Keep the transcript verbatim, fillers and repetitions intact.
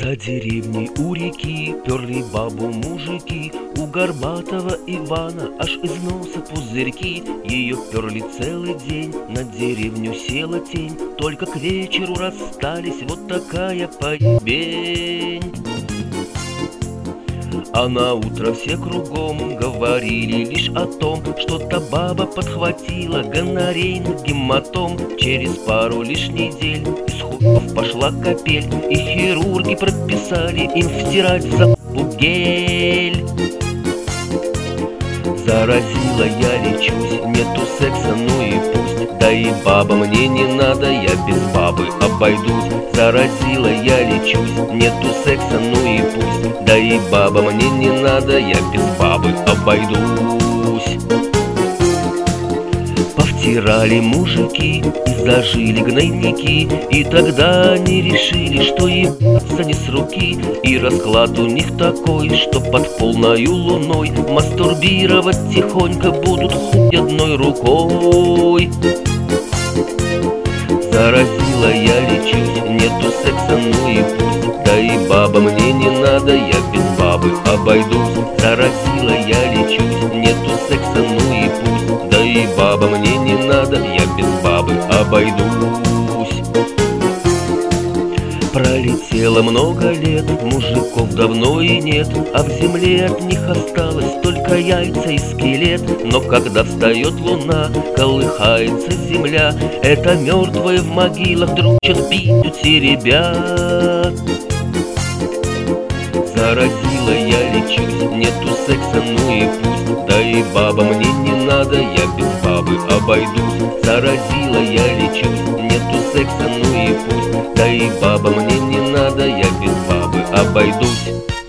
За деревней у реки перли бабу мужики, у горбатого Ивана аж из носа пузырьки. Ее перли целый день, на деревню села тень, только к вечеру расстались, вот такая поебень. А на утро все кругом говорили лишь о том, что та баба подхватила гонорейный гематом. Через пару лишь недель из хуев пошла капель, и хирурги прописали им втирать в запу гель. Заразила я лечусь, нету секса, ну и пусть, да и баба мне не надо, я без бабы обойдусь. Заразила я лечусь, нету секса, ну и пусть, да и баба мне не надо, я без бабы обойдусь. Повтирали мужики и зажили гнойники, и тогда они решили, что ебаться не с руки. И расклад у них такой, что под полною луной мастурбировать тихонько будут хуй одной рукой. Заразила я лечусь, нету секса, ну и пусть, да и баба мне не надо, я без бабы обойдусь. Заразила я лечусь, нету секса, ну и пусть, да и баба мне не надо, я без бабы обойдусь. Пролетело много лет, мужиков давно и нет, а в земле от них осталось только яйца и скелет. Но когда встает луна, колыхается земля, это мертвые в могилах дручат, бьют и ребят. Заразила я лечусь, нету секса, ну и пусть, да и баба мне не надо, я без бабы обойдусь. Заразила я лечусь, нету секса, ну и пусть, да и баба мне не надо, я без бабы обойдусь.